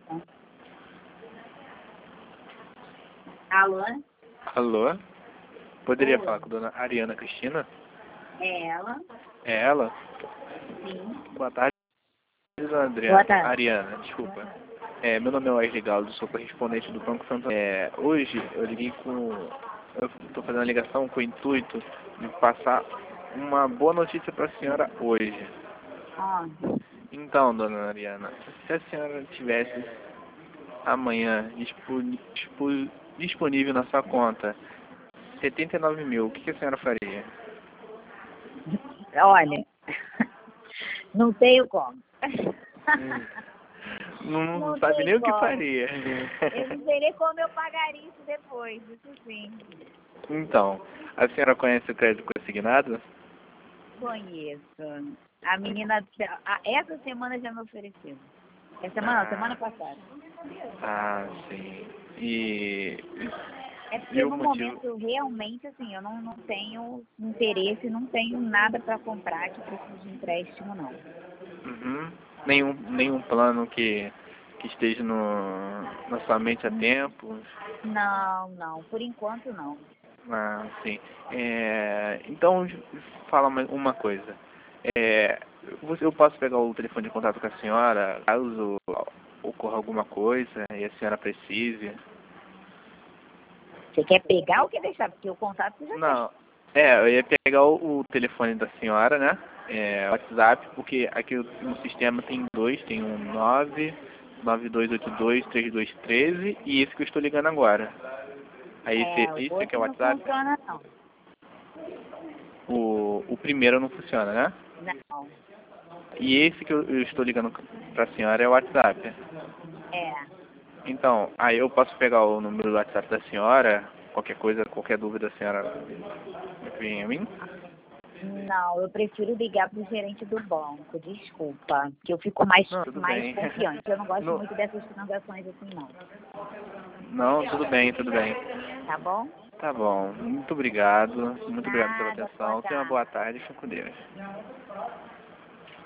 Alô? Alô? Poderia Oi. falar com a dona Ariana Cristina? É ela? É ela? Sim. Boa tarde, dona Adriana. Boa tarde. Ariana, desculpa. Meu nome é Wesley Galo, sou correspondente do Banco Santander. Hoje eu liguei com... Eu estou fazendo a ligação com o intuito de passar uma boa notícia para a senhora hoje. Onde? Então, dona Ariana, se a senhora tivesse amanhã disponível na sua conta 79 mil, o que a senhora faria? Olha, não tenho como. Não Não sabe tem nem o que como. faria. Eu não sei nem como eu pagaria isso depois, isso sim. Então, a senhora conhece o crédito consignado? Conheço. A menina, essa semana já me ofereceu. Essa semana não, semana passada. Ah, sim. E, É e porque o no motivo? momento, realmente, assim, eu não tenho interesse, não tenho nada para comprar que precise de empréstimo, não. Uhum. Nenhum plano que esteja na sua mente há tempo? Não, por enquanto não. Ah, sim. Então, fala mais uma coisa. Eu posso pegar o telefone de contato com a senhora, caso ocorra alguma coisa e a senhora precise? Você quer pegar ou quer deixar? Porque o contato você já tem. Não. Eu ia pegar o telefone da senhora, né? WhatsApp, porque aqui no sistema tem dois, tem um 992823213 e esse que eu estou ligando agora. Aí O esse aqui é outro o não WhatsApp? funciona, não. O primeiro não funciona, né? Não. E esse que eu estou ligando para a senhora é o WhatsApp. É. Então, aí eu posso pegar o número do WhatsApp da senhora, qualquer coisa, qualquer dúvida a senhora vem a mim? Não, eu prefiro ligar pro gerente do banco, desculpa. Que eu fico mais, Não, tudo mais bem. confiante. Eu não gosto Não, muito dessas transações assim, não. não, tudo bem, tudo bem. Tá bom? Tá bom, muito obrigado pela Nada, boa atenção. Tenha uma tarde. boa tarde, fique com Deus.